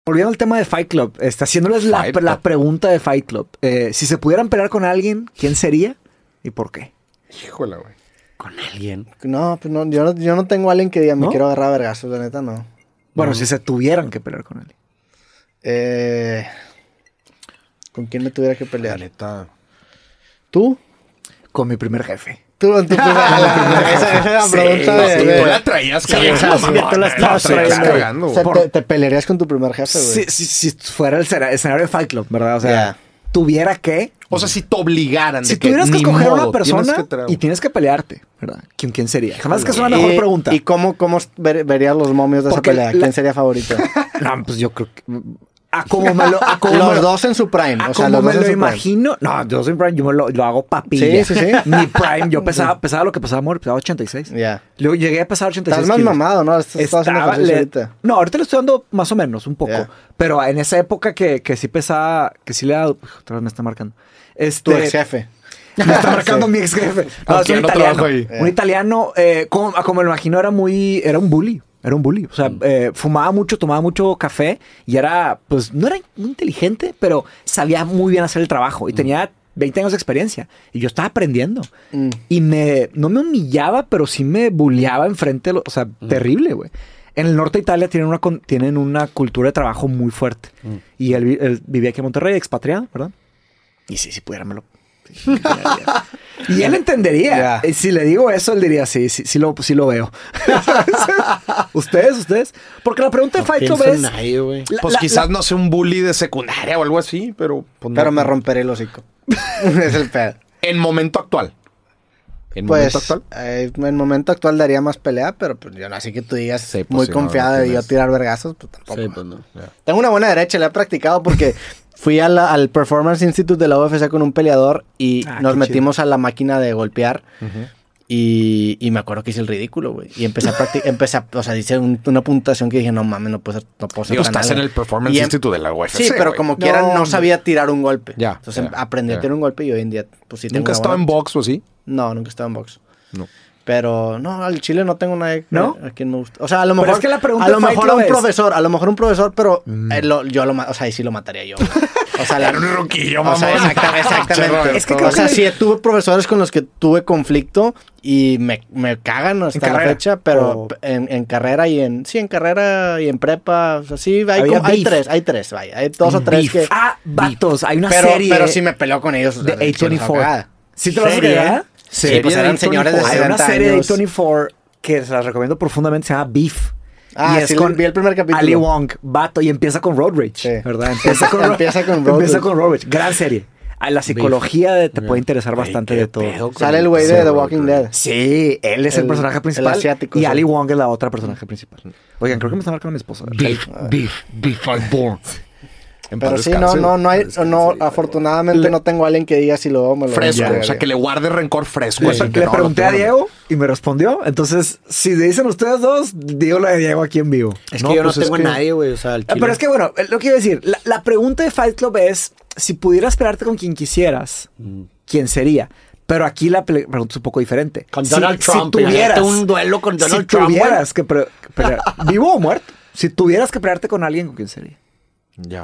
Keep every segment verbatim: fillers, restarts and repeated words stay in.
Volviendo al tema de Fight Club, está haciéndoles la, la pregunta de Fight Club. Eh, si se pudieran pelear con alguien, ¿quién sería y por qué? Híjole, güey. ¿Con alguien? No, pues no, yo no, yo no tengo a alguien que diga, me ¿No? quiero agarrar a vergazos, la neta, no. Bueno, no. si se tuvieran que pelear con alguien. Eh, ¿Con quién me tuviera que La pelear? neta. ¿Tú? Con mi primer jefe. Tú, en tu primera, esa, esa es la Sí, pregunta no, de, sí, de- tú la traías Sí, cagando, o sea, sí, mamá, tú la no, estabas la traías trayendo. cagando, O sea, güey. te, te pelearías con tu primer jefe, güey. Si, si, si fuera el escena- escenario de Fight Club, ¿verdad? O sea, Yeah. tuviera que... O sea, si te obligaran. Si de que tuvieras que ni escoger a modo, una persona tienes que tra- y tienes que pelearte, ¿verdad? ¿Quién, quién sería? Jamás que es una mejor ¿Y, pregunta. ¿Y cómo, cómo ver- verías los momios de Porque esa pelea? la- ¿Quién sería favorito? No, pues yo creo que... A como me lo... A como me Los lo- dos en su prime. a O sea, como los me dos lo en su prime. imagino... No, yo soy Prime, yo me lo, lo hago papilla. Sí, sí, sí. Mi Prime, yo pesaba, pesaba lo que pesaba Amor, pesaba ochenta y seis. Ya. Luego llegué a pesar ochenta y seis Estás más kilos. mamado, ¿no? Estás, estás haciendo Estaba ejercicio le- ahorita. No, ahorita le estoy dando más o menos, un poco. Yeah. Pero en esa época que, que sí pesaba, que sí le ha dado... Otra vez me está marcando. Este, Tu ex jefe. Me está marcando mi ex jefe. No, es Aunque un no italiano. trabajo ahí. Un italiano, eh, como, como me lo imagino, era muy... Era un bully. Era un bully. O sea, eh, fumaba mucho, tomaba mucho café y era, pues, no era muy inteligente, pero sabía muy bien hacer el trabajo y tenía veinte años de experiencia. Y yo estaba aprendiendo. Mm. Y me, no me humillaba, pero sí me bulleaba enfrente. de lo- O sea, terrible, güey. En el norte de Italia tienen una, con- tienen una cultura de trabajo muy fuerte. Y él, vi- él vivía aquí en Monterrey, expatriado, ¿verdad? Y sí, si pudiera, me lo... sí, me pelearía. Y él entendería. Ya. Y si le digo eso, él diría, sí, sí, sí lo, sí lo veo. ¿Ustedes, ustedes? Porque la pregunta de Fight Club Pienso es... en nadie, güey. la- Pues la- quizás la- no sea un bully de secundaria o algo así, pero... pues, Pero no. me romperé el hocico. Es el pedo. En momento actual. En Pues, momento actual. eh, en momento actual daría más pelea, pero pues yo no, así que tú digas Sí, pues, muy sí, no, confiada no de yo tienes. tirar vergazos, pues tampoco. Sí, pues no. Tengo una buena derecha, la he practicado porque fui a la- al Performance Institute de la U F C con un peleador y Ah, nos qué metimos a la máquina de golpear. Y, y me acuerdo que hice el ridículo, güey. Y empecé a practicar, empecé a, o sea, hice un- una puntuación que dije, no mames, no puedo ser, no puedo ser Digo, tan estás en algo. el Performance Y em- Institute de la U F C, Sí, pero güey. como No, quiera no hombre. sabía tirar un golpe. Ya, Entonces ya, aprendí ya. a tirar un golpe y hoy en día pues sí tengo ¿Nunca has una estado en buena- box o sí? No, nunca he estado en box. No. Pero no, al chile no tengo nadie ¿No? a quien me gusta. O sea, a lo Pero mejor es que la pregunta a lo de Fight mejor Club un es- profesor, a lo mejor un profesor, pero Mm. eh, lo- yo lo ma- o sea, ahí sí lo mataría yo. güey. O sea, la, Era un roquillo, o sea, mamón. exacta- exactamente. Es que o creo sea, que- sí tuve profesores con los que tuve conflicto y me, me cagan hasta la carrera? fecha, pero O- en, en carrera y en sí, en carrera y en prepa, o sea, sí, hay, Había como- hay beef. tres, hay tres, vaya, hay dos o tres Beef. que Ah, vatos, hay una pero, serie... pero sí me peleó con ellos. o de sea, A veinticuatro. ¿Sí te lo vas a ¿Serie? creer? Sí, Serie pues de eran A veinticuatro. señores de Hay una sesenta serie de A años. veinticuatro que se las recomiendo profundamente, se llama Beef. Ah, y es sí, con vi el primer capítulo. Ali Wong, vato, y empieza con Road Rage, Sí. ¿verdad? Empieza con, Empieza con Road empieza Rage. con Road Rage. Gran serie. Ah, la psicología de- te puede interesar bastante de todo. Sale el güey de The Walking Dead. Sí, él es el, El- personaje el principal. asiático, y sí. Ali Wong es la otra personaje principal. Oigan, creo que me está marcando mi esposa. Beef, beef, beef I'm born. En Pero paz sí, no, descanse, no, güey. no hay, En paz no, descanse, afortunadamente Le- no tengo a alguien que diga si lo veo o me lo Fresco, veo. o sea, que le guarde rencor fresco. Le, así que le no, pregunté lo a tengo- Diego y me respondió. Entonces, si dicen ustedes dos, digo la de Diego aquí en vivo. Es No, que yo pues no es tengo que- a nadie, güey. O sea, al Ah, chile. Pero es que, bueno, lo que iba a decir, la, la pregunta de Fight Club es, si pudieras pelearte con quien quisieras, ¿quién sería? Pero aquí la pele- pregunta es un poco diferente. Con Si- Donald si Trump. tuvieras, imagínate un duelo con Donald si Trump, güey. tuvieras que, pre- que pelear, vivo o muerto, si tuvieras que pelearte con alguien, ¿con quién sería? Ya.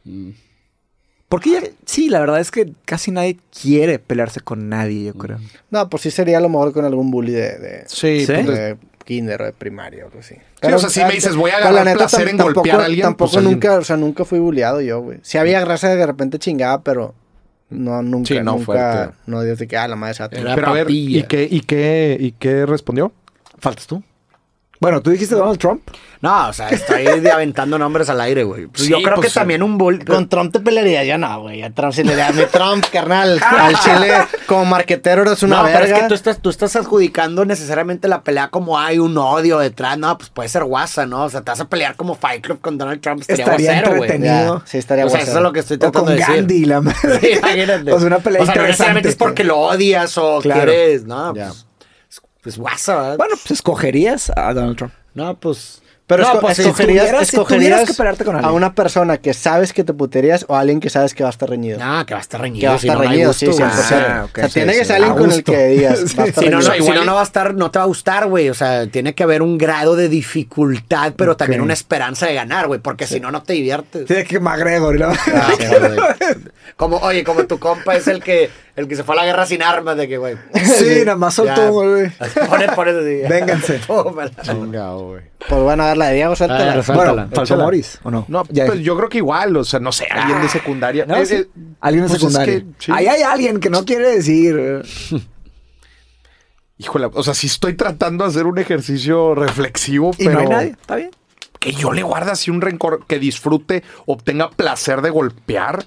Porque ya, sí, la verdad es que casi nadie quiere pelearse con nadie, yo creo. No, pues sí sería a lo mejor con algún bully de, de, Sí, ¿Sí? pues, de kinder o de primaria o algo así. o sea, si me dices, voy a pero agarrar la neta, placer tam- en tampoco- golpear a alguien, Tampoco pues, alguien- nunca, o sea, nunca fui bulleado yo, güey. Si había gracia de repente chingaba, pero no, nunca, Sí, no nunca, fuerte. no Dios de que, ah, la madre sata. Era Pero a ver, papilla. ¿y qué, y qué, y qué respondió? ¿Faltas tú? Bueno, ¿tú dijiste Donald Trump? No, o sea, estoy de aventando nombres al aire, güey. Pues Sí, yo creo pues, que también un bull... Con Trump te pelearía, yo no, güey. A Trump sí le daría. A mi Trump, carnal. Al chile, como marquetero eres una no, verga. pero es que tú estás, tú estás adjudicando necesariamente la pelea como hay un odio detrás. No, pues puede ser guasa, ¿no? O sea, te vas a pelear como Fight Club con Donald Trump. Estaría, Estaría guasero, güey. entretenido. Ya, sí, estaría O sea, guasero. eso es lo que estoy O tratando con de decir. Gandhi, la madre. Sí, imagínate. O sea, una pelea O sea, no necesariamente interesante. es porque lo odias o Claro. quieres, ¿no? Ya. Pues, pues guasa, ¿verdad? Bueno, pues escogerías a Donald Trump. No, pues... Pero No, esco- pues, si escogerías, tuvieras- si escogerías tuvieras que pelearte con a alguien. una persona que sabes que te puterías o a alguien que sabes que va a estar reñido. Ah, que va a estar reñido. que va a si estar no, no hay reñido, gusto, sí, cien güey. por ciento. Ah, ok, o sea, sí, tiene sí, que ser a alguien con el gusto. que digas. Sí. Va a estar Si no, no, reñido. si igual no, y- no va a estar, no te va a gustar, güey. O sea, tiene que haber un grado de dificultad, pero Ok. también una esperanza de ganar, güey. Porque si no, no te diviertes. Tiene que McGregor. ¿no? Ah, sí, güey. Como, oye, como tu compa es el que, el que se fue a la guerra sin armas, de que, güey. Sí, nada más soltó Ya. un güey. Pone, pone así. Vénganse. Tómala. Chingado, güey. Pues bueno, a ver la de Diego, suéltala. A ver, suéltala. Bueno, faltó Échala. Morris, ¿o no? No, Ya. pues yo creo que igual, o sea, no sé, alguien de secundaria. No, Eh, sí. eh, Alguien de pues es secundaria. que, sí. Ahí hay alguien que no quiere decir. Híjole, o sea, sí estoy tratando de hacer un ejercicio reflexivo, Y pero no hay nadie. Está bien. que yo le guarde así un rencor, que disfrute, obtenga placer de golpear.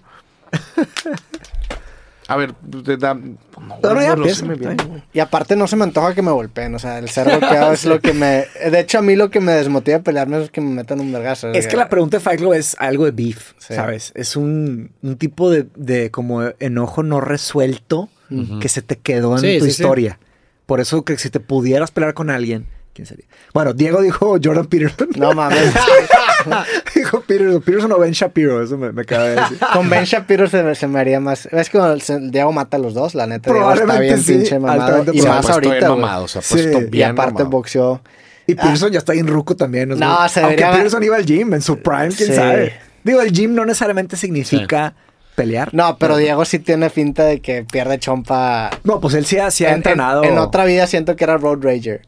A ver, te da- no, Pero ya no, no empieza, se me está viene, bien. güey. Y aparte no se me antoja que me golpeen. O sea, el ser golpeado es lo que me... De hecho, a mí lo que me desmotiva a pelearme es que me metan un vergazo. Es que la pregunta de Fight Club es algo de beef, Sí. ¿sabes? Es un, un tipo de, de como enojo no resuelto que se te quedó en Sí, tu sí, sí. historia. Por eso que si te pudieras pelear con alguien, ¿quién sería? Bueno, Diego dijo Jordan Peterson. No mames. dijo Peterson. Peterson o Ben Shapiro, eso me, me acaba de decir. Con Ben Shapiro se me, se me haría más... Es que el, el Diego mata a los dos, la neta. Diego está Probablemente bien sí, pinche mamado. altamente Y Se ha más puesto bien ahorita, güey. mamado, se ha Sí. puesto Y bien Y aparte mamado. boxeó. Y Peterson ya está bien ruco también. ¿no? No, se Aunque debería- Peterson iba al gym en su prime, quién Sí. sabe. Digo, el gym no necesariamente significa pelear. No, pero Diego sí tiene finta de que pierde chompa. No, pues él sí ha, sí ha En- entrenado. En, en otra vida siento que era Road Rager.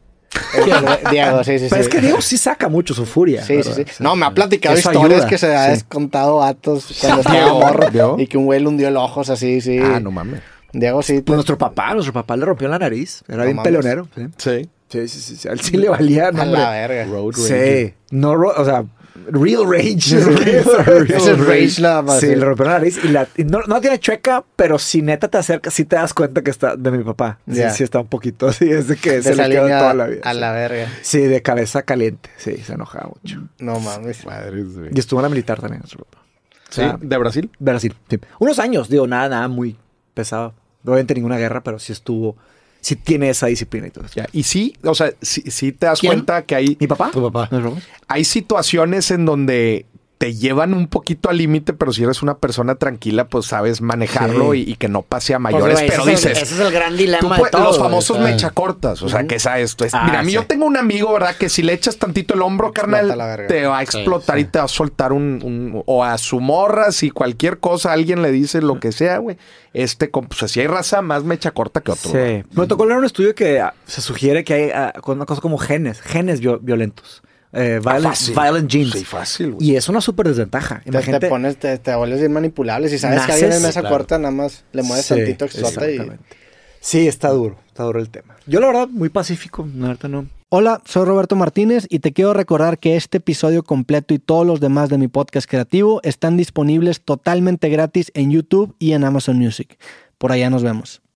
El- Diego, sí, sí, sí. Pero es que Diego sí saca mucho su furia. Sí, sí, ¿verdad? sí. No, me ha platicado Eso historias ayuda, que se ha sí. descontado vatos cuando estaba Diego, morro. ¿Diego? Y que un güey le hundió el ojos así, sí. Ah, no mames. Diego sí. Pues nuestro papá, nuestro papá le rompió la nariz. Era No bien mames. peleonero. Sí. Sí. Sí, sí, sí, sí. A él sí le valía, no, A hombre. la verga. Road Rager. Sí. No, ro- o sea, real rage. Ese es rage nada más, Sí, sí. le rompió la nariz y, la, y no, no tiene chueca, pero si neta te acercas, sí te das cuenta que está de mi papá. Sí, Ya. sí está un poquito así, es de que De se esa le quedó línea toda la vida. a sí. la verga. Sí, de cabeza caliente. Sí, se enojaba mucho. No mames. Madres, güey. Y estuvo en la militar también, nuestro papá. ¿Sí? O sea, ¿De Brasil? Brasil, sí. Unos años, digo, nada, nada muy pesado. Obviamente ninguna guerra, pero sí estuvo, sí tiene esa disciplina y todo eso. Ya. Y sí, o sea, sí, sí te das ¿Quién? cuenta que hay, ¿Mi papá? Tu papá. ¿No es broma? hay situaciones en donde te llevan un poquito al límite, pero si eres una persona tranquila, pues sabes manejarlo Sí. y, y que no pase a Pues, mayores. güey, pero ese es el- dices, ese es el gran tú dilema de puedes- todo. los güey, famosos o sea. mechacortas, o sea, que esa esto es. Ah, Mira, a mí sí. yo tengo un amigo, ¿verdad? Que si le echas tantito el hombro, Explota carnal, la verga. te va a explotar y te va a soltar un, un- o a su morra, si cualquier cosa alguien le dice lo que sea, güey. Este, con- pues así hay raza más mecha corta que otro. güey. Sí. Me tocó leer un estudio que ah, se sugiere que hay ah, con una cosa como genes, genes vio- violentos. Eh, violent, Fácil. violent genes. Sí, fácil, güey. Y es una súper desventaja. Te, te Imagínate. pones, te, te vuelves bien manipulable. Si sabes que alguien en Naces- mesa claro. corta, nada más le mueves Sí, tantito, explota y... exactamente. Sí, está duro. Está duro el tema. Yo, la verdad, muy pacífico. La verdad, no. Hola, soy Roberto Martínez y te quiero recordar que este episodio completo y todos los demás de mi podcast creativo están disponibles totalmente gratis en YouTube y en Amazon Music. Por allá nos vemos.